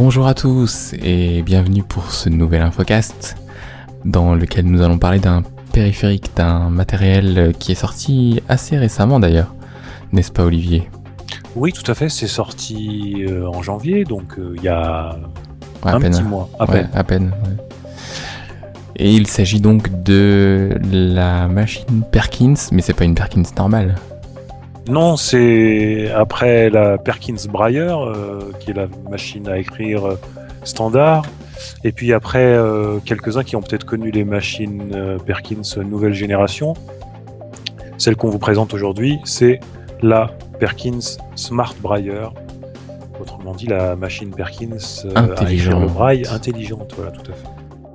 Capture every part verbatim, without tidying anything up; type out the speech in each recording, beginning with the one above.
Bonjour à tous et bienvenue pour ce nouvel infocast dans lequel nous allons parler d'un périphérique, d'un matériel qui est sorti assez récemment d'ailleurs, n'est-ce pas Olivier? Oui, tout à fait, c'est sorti euh, en janvier, donc il euh, y a ouais, un peine, petit mois, à ouais, peine. À peine ouais. Et il s'agit donc de la machine Perkins, mais c'est pas une Perkins normale. Non, c'est après la Perkins Brailler, euh, qui est la machine à écrire euh, standard, et puis après euh, quelques-uns qui ont peut-être connu les machines euh, Perkins nouvelle génération. Celle qu'on vous présente aujourd'hui, c'est la Perkins Smart Brailler, autrement dit la machine Perkins euh, à écrire le braille intelligente, voilà, tout à fait.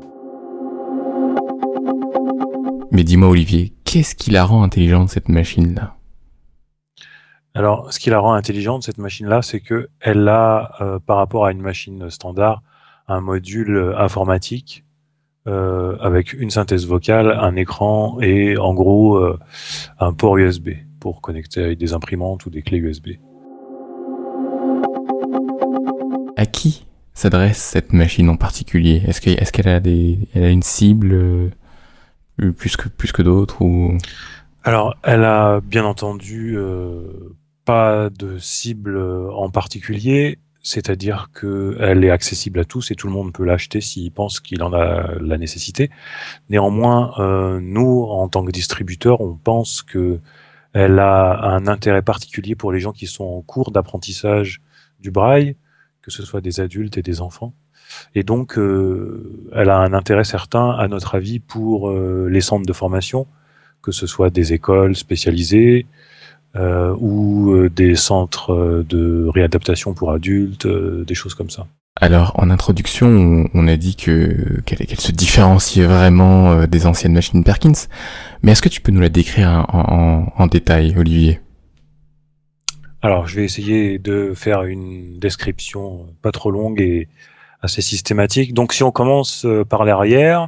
Mais dis-moi Olivier, qu'est-ce qui la rend intelligente cette machine-là? Alors, ce qui la rend intelligente, cette machine-là, c'est que elle a, euh, par rapport à une machine standard, un module informatique euh, avec une synthèse vocale, un écran et, en gros, euh, un port U S B pour connecter avec des imprimantes ou des clés U S B. À qui s'adresse cette machine en particulier? Est-ce que, est-ce qu'elle a des, elle a une cible euh, plus que plus que d'autres ou... Alors, elle a bien entendu euh, pas de cible en particulier, c'est-à-dire qu'elle est accessible à tous et tout le monde peut l'acheter s'il pense qu'il en a la nécessité. Néanmoins, euh, nous, en tant que distributeurs, on pense que elle a un intérêt particulier pour les gens qui sont en cours d'apprentissage du braille, que ce soit des adultes et des enfants. Et donc, euh, elle a un intérêt certain, à notre avis, pour euh, les centres de formation, que ce soit des écoles spécialisées euh, ou euh, des centres de réadaptation pour adultes, euh, des choses comme ça. Alors, en introduction, on a dit que qu'elle, qu'elle se différenciait vraiment euh, des anciennes machines Perkins, mais est-ce que tu peux nous la décrire en, en, en détail, Olivier? Alors, je vais essayer de faire une description pas trop longue et assez systématique. Donc, si on commence par l'arrière,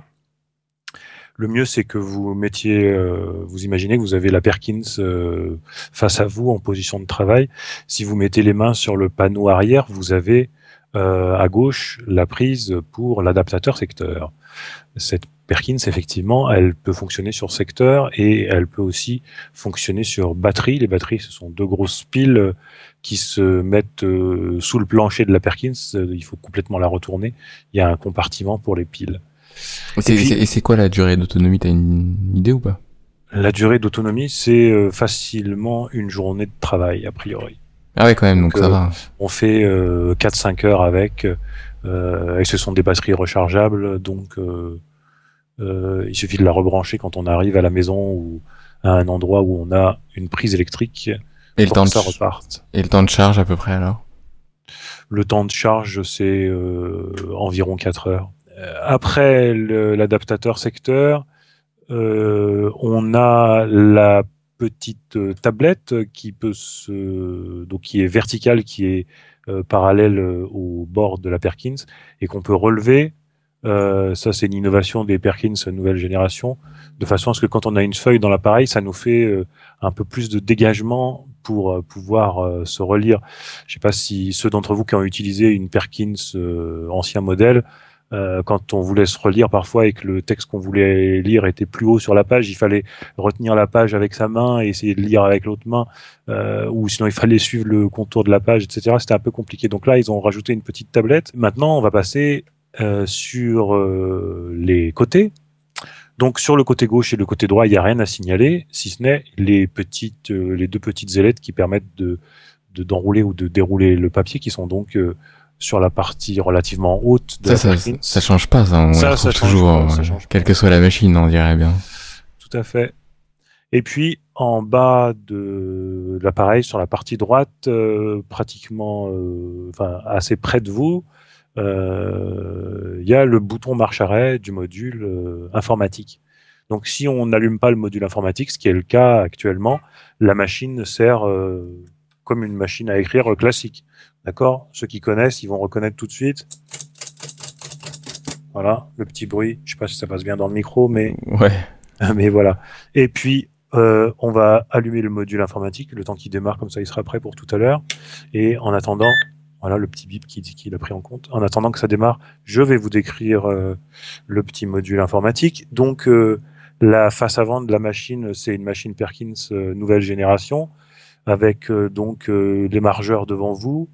le mieux, c'est que vous mettiez, euh, vous imaginez que vous avez la Perkins euh, face à vous en position de travail. Si vous mettez les mains sur le panneau arrière, vous avez euh, à gauche la prise pour l'adaptateur secteur. Cette Perkins, effectivement, elle peut fonctionner sur secteur et elle peut aussi fonctionner sur batterie. Les batteries, ce sont deux grosses piles qui se mettent euh, sous le plancher de la Perkins. Il faut complètement la retourner. Il y a un compartiment pour les piles. C'est, et, puis, c'est, et c'est quoi la durée d'autonomie? T'as une idée ou pas? La durée d'autonomie, c'est euh, facilement une journée de travail, a priori. Ah ouais, quand même, donc, donc ça euh, va. On fait euh, quatre cinq heures avec, euh, et ce sont des batteries rechargeables, donc euh, euh, il suffit de la rebrancher quand on arrive à la maison ou à un endroit où on a une prise électrique et pour le temps que ça de ch- reparte. Et le temps de charge à peu près alors? Le temps de charge, c'est euh, environ quatre heures. Après le, l'adaptateur secteur, euh, on a la petite tablette qui peut se, donc qui est verticale, qui est euh, parallèle au bord de la Perkins et qu'on peut relever. Euh, ça, c'est une innovation des Perkins nouvelle génération, de façon à ce que quand on a une feuille dans l'appareil, ça nous fait euh, un peu plus de dégagement pour euh, pouvoir euh, se relire. Je ne sais pas si ceux d'entre vous qui ont utilisé une Perkins euh, ancien modèle, euh, quand on voulait se relire parfois et que le texte qu'on voulait lire était plus haut sur la page, il fallait retenir la page avec sa main et essayer de lire avec l'autre main, euh, ou sinon il fallait suivre le contour de la page, et cetera. C'était un peu compliqué. Donc là, ils ont rajouté une petite tablette. Maintenant, on va passer Euh, sur euh, les côtés. Donc sur le côté gauche et le côté droit, il n'y a rien à signaler, si ce n'est les petites, euh, les deux petites ailettes qui permettent de, de d'enrouler ou de dérouler le papier, qui sont donc euh, sur la partie relativement haute de ça, la ça, ça, ça change pas, ça. On ça, la trouve ça toujours, pas, euh, ça change quelle pas. que soit la machine, on dirait bien. Tout à fait. Et puis en bas de l'appareil, sur la partie droite, euh, pratiquement, euh, enfin assez près de vous, il euh, y a le bouton marche-arrêt du module euh, informatique. Donc si on n'allume pas le module informatique, ce qui est le cas actuellement, la machine sert euh, comme une machine à écrire classique. D'accord ? Ceux qui connaissent, ils vont reconnaître tout de suite. Voilà, le petit bruit. Je sais pas si ça passe bien dans le micro, mais ouais. mais voilà. Et puis euh, on va allumer le module informatique, le temps qu'il démarre, comme ça il sera prêt pour tout à l'heure. Et en attendant, Voilà le petit bip qui dit qu'il a pris en compte. En attendant que ça démarre, je vais vous décrire euh, le petit module informatique. Donc, euh, la face avant de la machine, c'est une machine Perkins euh, nouvelle génération, avec euh, donc euh, les margeurs devant vous,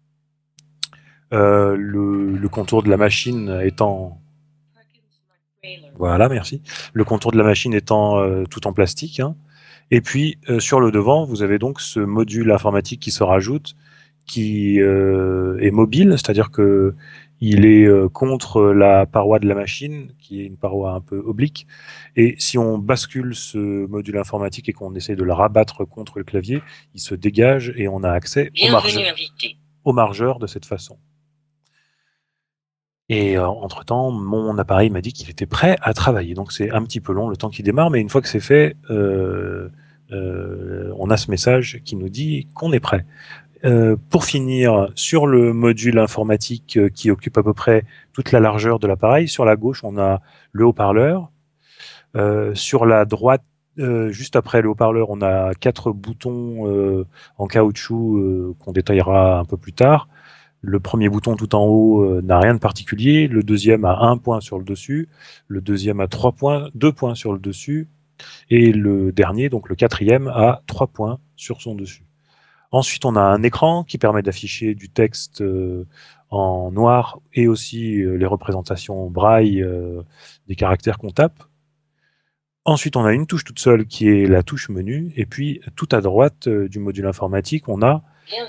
euh, le, le contour de la machine étant... Voilà, merci. Le contour de la machine étant euh, tout en plastique, hein. Et puis, euh, sur le devant, vous avez donc ce module informatique qui se rajoute, qui euh, est mobile, c'est-à-dire que il est euh, contre la paroi de la machine, qui est une paroi un peu oblique. Et si on bascule ce module informatique et qu'on essaie de le rabattre contre le clavier, il se dégage et on a accès au margeur, au margeur de cette façon. Et euh, entre-temps, mon appareil m'a dit qu'il était prêt à travailler. Donc c'est un petit peu long le temps qu'il démarre, mais une fois que c'est fait, euh, euh, on a ce message qui nous dit qu'on est prêt. Euh, pour finir, sur le module informatique euh, qui occupe à peu près toute la largeur de l'appareil, sur la gauche, on a le haut-parleur. Euh, sur la droite, euh, juste après le haut-parleur, on a quatre boutons euh, en caoutchouc euh, qu'on détaillera un peu plus tard. Le premier bouton tout en haut euh, n'a rien de particulier. Le deuxième a un point sur le dessus. Le deuxième a trois points, deux points sur le dessus. Et le dernier, donc le quatrième, a trois points sur son dessus. Ensuite, on a un écran qui permet d'afficher du texte euh, en noir et aussi euh, les représentations braille euh, des caractères qu'on tape. Ensuite, on a une touche toute seule qui est la touche menu. Et puis, tout à droite euh, du module informatique, on a,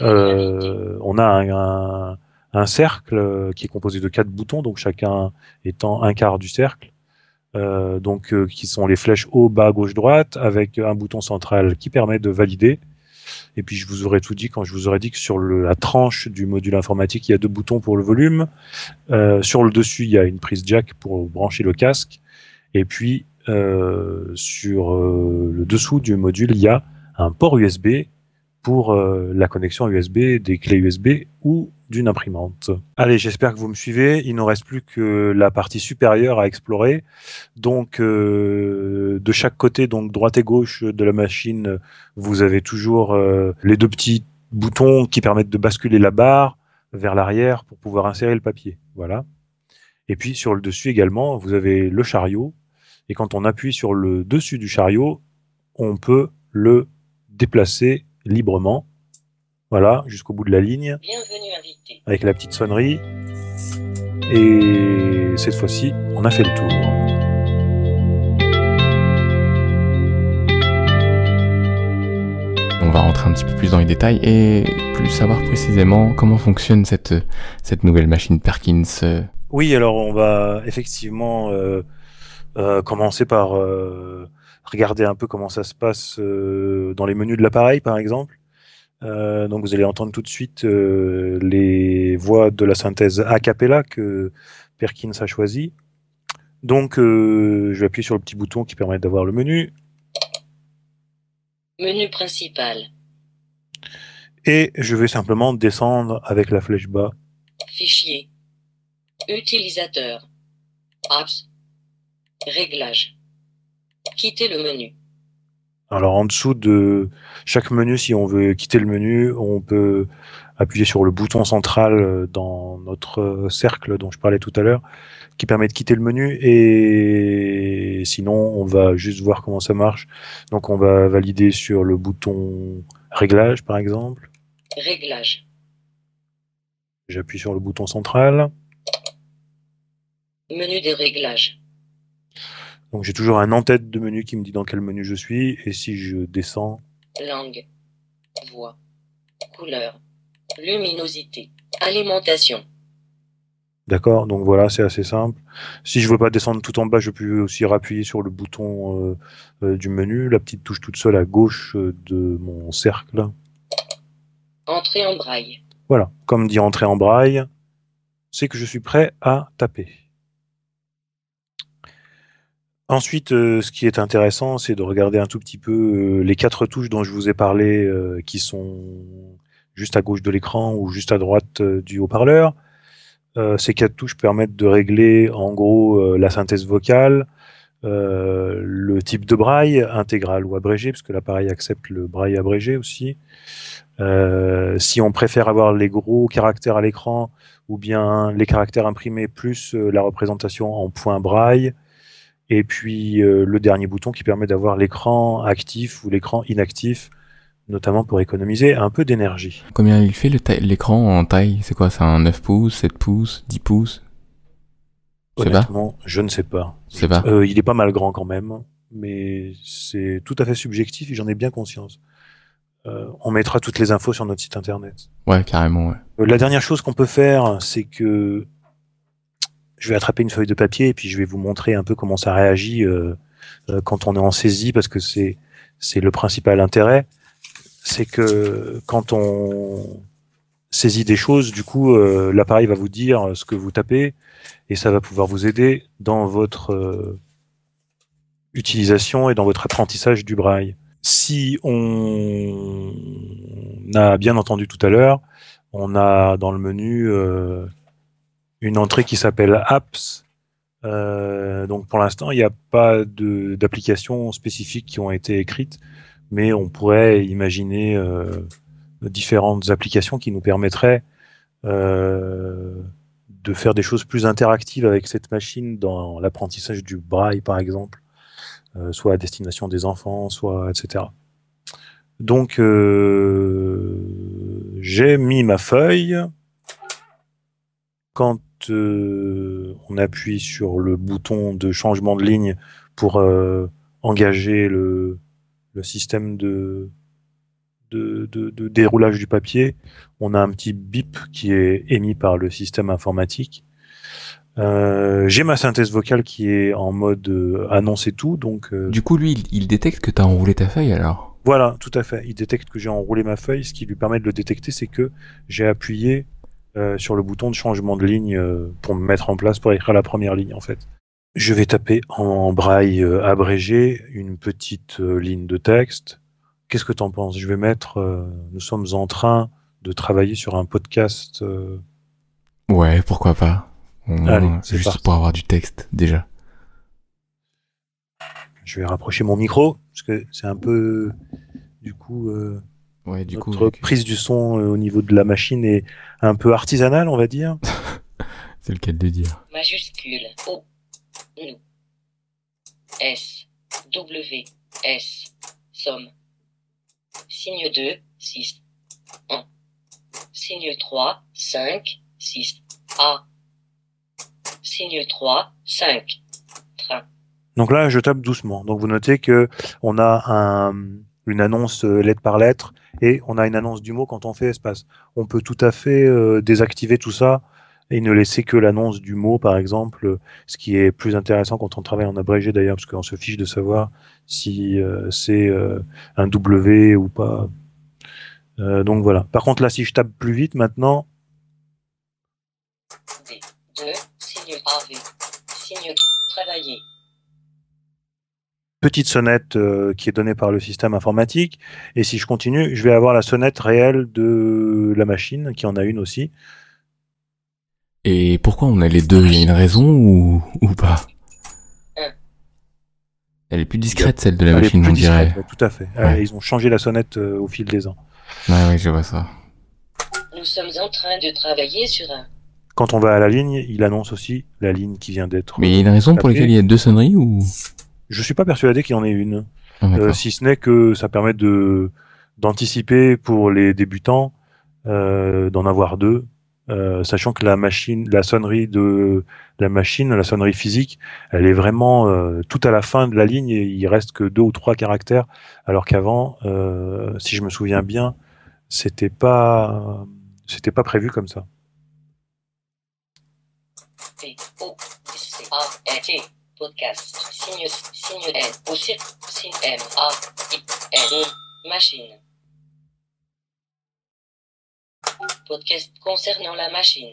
euh, on a un, un, un cercle qui est composé de quatre boutons, donc chacun étant un quart du cercle. Euh, donc, euh, qui sont les flèches haut, bas, gauche, droite, avec un bouton central qui permet de valider. Et puis je vous aurais tout dit quand je vous aurais dit que sur le, la tranche du module informatique, il y a deux boutons pour le volume. Euh, sur le dessus, il y a une prise jack pour brancher le casque. Et puis euh, sur euh, le dessous du module, il y a un port U S B pour euh, la connexion U S B, des clés U S B ou d'une imprimante. Allez, j'espère que vous me suivez. Il ne reste plus que la partie supérieure à explorer. Donc, euh, de chaque côté, donc droite et gauche de la machine, vous avez toujours euh, les deux petits boutons qui permettent de basculer la barre vers l'arrière pour pouvoir insérer le papier. Voilà. Et puis, sur le dessus également, vous avez le chariot. Et quand on appuie sur le dessus du chariot, on peut le déplacer librement. Voilà, jusqu'au bout de la ligne. Bienvenue invité. Avec la petite sonnerie. Et cette fois-ci, on a fait le tour. On va rentrer un petit peu plus dans les détails et plus savoir précisément comment fonctionne cette, cette nouvelle machine Perkins. Oui, alors on va effectivement euh, euh, commencer par euh, regarder un peu comment ça se passe euh, dans les menus de l'appareil, par exemple. Euh, donc vous allez entendre tout de suite euh, les voix de la synthèse a cappella que Perkins a choisi. Donc euh, je vais appuyer sur le petit bouton qui permet d'avoir le menu. Menu principal. Et je vais simplement descendre avec la flèche bas. Fichier. Utilisateur. Apps. Réglages. Quitter le menu. Alors en dessous de chaque menu, si on veut quitter le menu, on peut appuyer sur le bouton central dans notre cercle dont je parlais tout à l'heure, qui permet de quitter le menu. Et sinon, on va juste voir comment ça marche. Donc on va valider sur le bouton réglage, par exemple. Réglage. J'appuie sur le bouton central. Menu des réglages. Donc j'ai toujours un en-tête de menu qui me dit dans quel menu je suis. Et si je descends... Langue. Voix. Couleur. Luminosité. Alimentation. D'accord, donc voilà, c'est assez simple. Si je veux pas descendre tout en bas, je peux aussi rappuyer sur le bouton euh, euh, du menu, la petite touche toute seule à gauche de mon cercle. Entrée en braille. Voilà, comme dit entrée en braille, c'est que je suis prêt à taper. Ensuite, euh, ce qui est intéressant, c'est de regarder un tout petit peu euh, les quatre touches dont je vous ai parlé, euh, qui sont juste à gauche de l'écran ou juste à droite euh, du haut-parleur. Euh, ces quatre touches permettent de régler en gros euh, la synthèse vocale, euh, le type de braille, intégral ou abrégé, parce que l'appareil accepte le braille abrégé aussi. Euh, si on préfère avoir les gros caractères à l'écran ou bien les caractères imprimés plus euh, la représentation en point braille. Et puis euh, le dernier bouton qui permet d'avoir l'écran actif ou l'écran inactif, notamment pour économiser un peu d'énergie. Combien il fait le ta- l'écran en taille? C'est quoi? C'est un neuf pouces, sept pouces, dix pouces? Je sais pas. Honnêtement, je ne sais pas. Je sais pas. Euh, il est pas mal grand quand même, mais c'est tout à fait subjectif et j'en ai bien conscience. Euh, on mettra toutes les infos sur notre site internet. Ouais, carrément, ouais. Euh, la dernière chose qu'on peut faire, c'est que je vais attraper une feuille de papier et puis je vais vous montrer un peu comment ça réagit euh, euh, quand on est en saisie, parce que c'est c'est le principal intérêt. C'est que quand on saisit des choses, du coup, euh, l'appareil va vous dire ce que vous tapez et ça va pouvoir vous aider dans votre euh, utilisation et dans votre apprentissage du braille. Si on a bien entendu tout à l'heure, on a dans le menu euh, une entrée qui s'appelle Apps. Euh, donc pour l'instant, il n'y a pas de, d'applications spécifiques qui ont été écrites, mais on pourrait imaginer euh, différentes applications qui nous permettraient euh, de faire des choses plus interactives avec cette machine dans l'apprentissage du braille, par exemple, euh, soit à destination des enfants, soit et cetera. Donc euh, j'ai mis ma feuille. Quand euh, on appuie sur le bouton de changement de ligne pour euh, engager le, le système de, de, de, de déroulage du papier, on a un petit bip qui est émis par le système informatique. Euh, j'ai ma synthèse vocale qui est en mode euh, annoncer tout, donc euh, Du coup, lui, il, il détecte que t'as enroulé ta feuille, alors? voilà, tout à fait. Il détecte que j'ai enroulé ma feuille. Ce qui lui permet de le détecter, c'est que j'ai appuyé euh, sur le bouton de changement de ligne euh, pour me mettre en place pour écrire la première ligne, en fait. Je vais taper en braille euh, abrégé une petite euh, ligne de texte. Qu'est-ce que t'en penses? Je vais mettre euh, nous sommes en train de travailler sur un podcast. euh, Ouais, pourquoi pas. Au moins, Allez, c'est juste parti. pour avoir du texte, déjà. Je vais rapprocher mon micro, parce que c'est un peu... Du coup... euh, Ouais, du coup, Notre vu que prise du son euh, au niveau de la machine est un peu artisanale, on va dire. c'est le cas de le dire. Majuscule O, nous. S, W, S, somme. Signe deux, six, un. Signe trois, cinq, six, A. Signe trois, cinq, train. Donc là, je tape doucement. Donc vous notez que on a un, une annonce euh, lettre par lettre et on a une annonce du mot quand on fait espace. On peut tout à fait euh, désactiver tout ça et ne laisser que l'annonce du mot, par exemple, ce qui est plus intéressant quand on travaille en abrégé d'ailleurs, parce qu'on se fiche de savoir si euh, c'est euh, un W ou pas. Euh, donc voilà. Par contre là, si je tape plus vite maintenant, D, deux, signe A V. Signe travailler. petite sonnette euh, qui est donnée par le système informatique. Et si je continue, je vais avoir la sonnette réelle de la machine, qui en a une aussi. Et pourquoi on a les deux? Il y a une raison ou, ou pas? Un. Elle est plus discrète, celle de la Elle est machine, plus on dirait. discrète, ouais, tout à fait. Ouais. Euh, ils ont changé la sonnette euh, au fil des ans. Ouais, ouais, je vois ça. Nous sommes en train de travailler sur un. Quand on va à la ligne, il annonce aussi la ligne qui vient d'être... Mais il y a une raison pour tapée. laquelle il y a deux sonneries ou? Je suis pas persuadé qu'il y en ait une. Ah, d'accord. Euh, si ce n'est que ça permet de d'anticiper pour les débutants, euh, d'en avoir deux. Euh, sachant que la machine, la sonnerie de la machine, la sonnerie physique, elle est vraiment euh, tout à la fin de la ligne et il reste que deux ou trois caractères, alors qu'avant, euh, si je me souviens bien, c'était pas, c'était pas prévu comme ça. P, O, C, A, N, T, podcast, signe, signe N, O, C, signe M, A, I, N, machine. Podcast concernant la machine.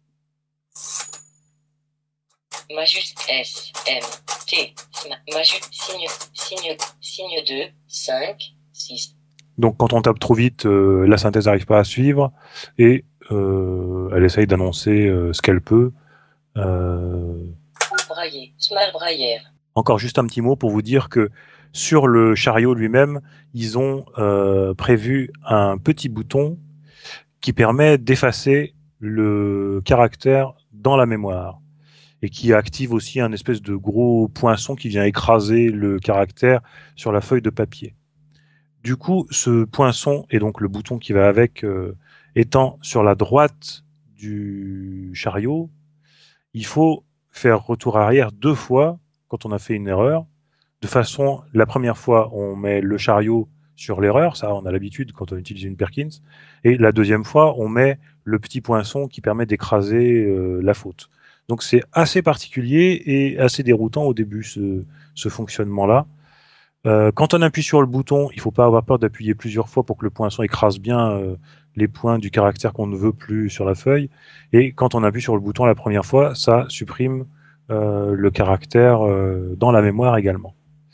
Majuscule S, M, T, majuscule, signe, signe, signe deux, cinq, six. Donc quand on tape trop vite, euh, la synthèse n'arrive pas à suivre et euh, elle essaye d'annoncer euh, ce qu'elle peut. Euh, Brailler, smart braillère. Encore juste un petit mot pour vous dire que sur le chariot lui-même, ils ont euh, prévu un petit bouton qui permet d'effacer le caractère dans la mémoire et qui active aussi un espèce de gros poinçon qui vient écraser le caractère sur la feuille de papier. Du coup, ce poinçon et donc le bouton qui va avec euh, étant sur la droite du chariot, il faut faire retour arrière deux fois quand on a fait une erreur. De façon, la première fois, on met le chariot sur l'erreur, ça on a l'habitude quand on utilise une Perkins, et la deuxième fois, on met le petit poinçon qui permet d'écraser euh, la faute. Donc c'est assez particulier et assez déroutant au début ce, ce fonctionnement-là. Euh, quand on appuie sur le bouton, il ne faut pas avoir peur d'appuyer plusieurs fois pour que le poinçon écrase bien euh, les points du caractère qu'on ne veut plus sur la feuille. Et quand on appuie sur le bouton la première fois, ça supprime euh, le caractère euh, dans la mémoire également.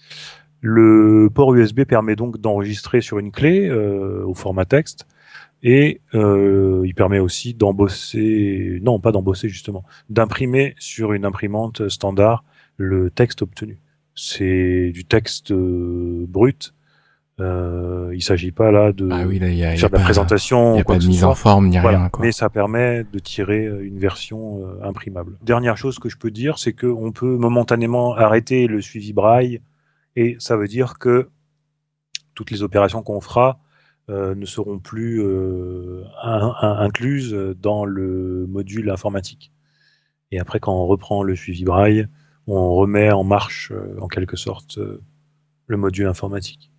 Le port U S B permet donc d'enregistrer sur une clé euh, au format texte et euh, il permet aussi d'embosser, non pas d'embosser justement, d'imprimer sur une imprimante standard le texte obtenu. C'est du texte euh, brut. Euh, il ne s'agit pas là de ah oui, là, y a, faire y a de la pas, présentation. Il n'y a pas de mise en forme, ni voilà. rien. Quoi. Mais ça permet de tirer une version euh, imprimable. Dernière chose que je peux dire, c'est qu'on peut momentanément arrêter le suivi braille et ça veut dire que toutes les opérations qu'on fera euh, ne seront plus euh, in- in- incluses dans le module informatique. Et après, quand on reprend le suivi braille, on remet en marche, euh, en quelque sorte, euh, le module informatique.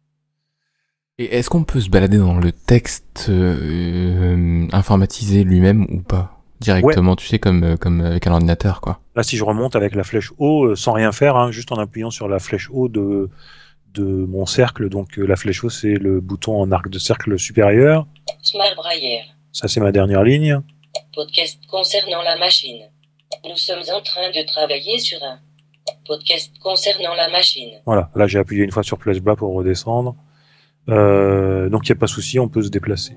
Et est-ce qu'on peut se balader dans le texte euh, informatisé lui-même ou pas ? Directement, ouais. Tu sais, comme, comme avec un ordinateur, quoi. Là, si je remonte avec la flèche haut, euh, sans rien faire, hein, juste en appuyant sur la flèche haut de, de mon cercle, donc euh, la flèche haut, c'est le bouton en arc de cercle supérieur. Smart Braille. Ça, c'est ma dernière ligne. Podcast concernant la machine. Nous sommes en train de travailler sur un podcast concernant la machine. Voilà, là j'ai appuyé une fois sur flèche bas pour redescendre. Euh, donc il n'y a pas de souci, on peut se déplacer.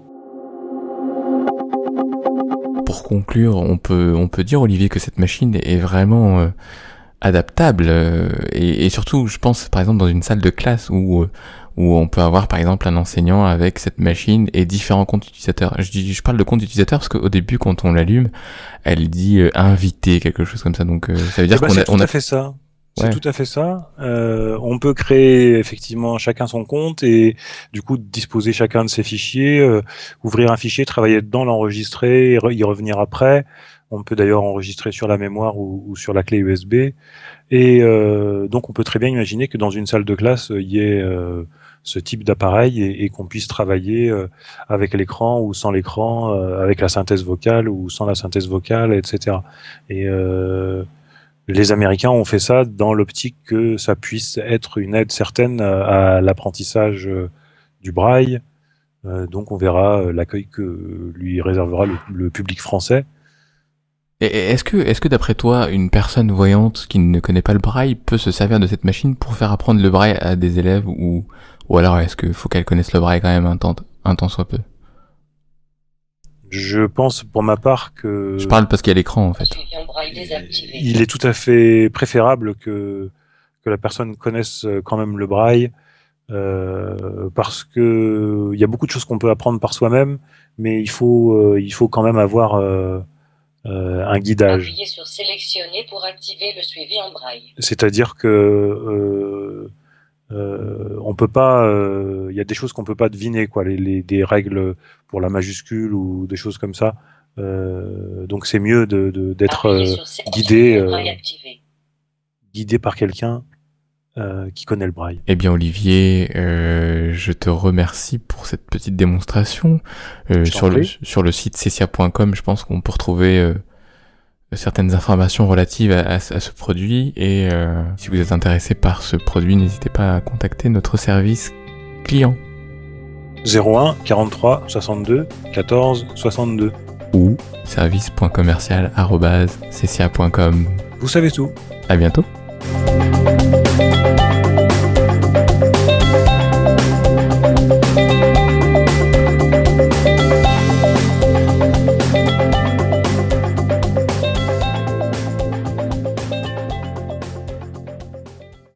Pour conclure, on peut, on peut dire, Olivier, que cette machine est vraiment euh, adaptable euh, et, et surtout, je pense, par exemple, dans une salle de classe où, euh, où on peut avoir, par exemple, un enseignant avec cette machine et différents comptes utilisateurs. Je dis, je parle de compte utilisateur parce qu'au début, quand on l'allume, elle dit euh, inviter, quelque chose comme ça. Donc, euh, ça veut dire eh ben, qu'on c'est a, tout on a à fait ça. C'est ouais. tout à fait ça. Euh, on peut créer effectivement chacun son compte et du coup disposer chacun de ses fichiers, euh, ouvrir un fichier, travailler dedans, l'enregistrer, y, re- y revenir après. On peut d'ailleurs enregistrer sur la mémoire ou, ou sur la clé U S B. Et euh, donc on peut très bien imaginer que dans une salle de classe, il y ait euh, ce type d'appareil et, et qu'on puisse travailler euh, avec l'écran ou sans l'écran, euh, avec la synthèse vocale ou sans la synthèse vocale, et cetera. Et euh, les Américains ont fait ça dans l'optique que ça puisse être une aide certaine à l'apprentissage du braille. Euh, donc on verra l'accueil que lui réservera le, le public français. Et est-ce que, est-ce que d'après toi, une personne voyante qui ne connaît pas le braille peut se servir de cette machine pour faire apprendre le braille à des élèves ou, ou alors est-ce qu'il faut qu'elle connaisse le braille quand même un temps, un temps soit peu? Je pense pour ma part que... Je parle parce qu'il y a l'écran en fait. Il est tout à fait préférable que, que la personne connaisse quand même le braille euh, parce que il y a beaucoup de choses qu'on peut apprendre par soi-même, mais il faut, euh, il faut quand même avoir euh, euh, un guidage. Appuyez sur sélectionner pour activer le suivi en braille. C'est-à-dire que euh, Euh, on peut pas, il euh, y a des choses qu'on peut pas deviner, quoi, les, les, des règles pour la majuscule ou des choses comme ça. Euh, donc c'est mieux de, de, d'être euh, guidé, euh, guidé par quelqu'un euh, qui connaît le braille. Eh bien Olivier, euh, je te remercie pour cette petite démonstration. Euh, sur le sur le site cecia point com, je pense qu'on peut retrouver euh, certaines informations relatives à, à, à ce produit et euh, si vous êtes intéressé par ce produit, n'hésitez pas à contacter notre service client. zéro un quarante-trois soixante-deux quatorze soixante-deux ou service point commercial arobase cecia point com. Vous savez tout. À bientôt.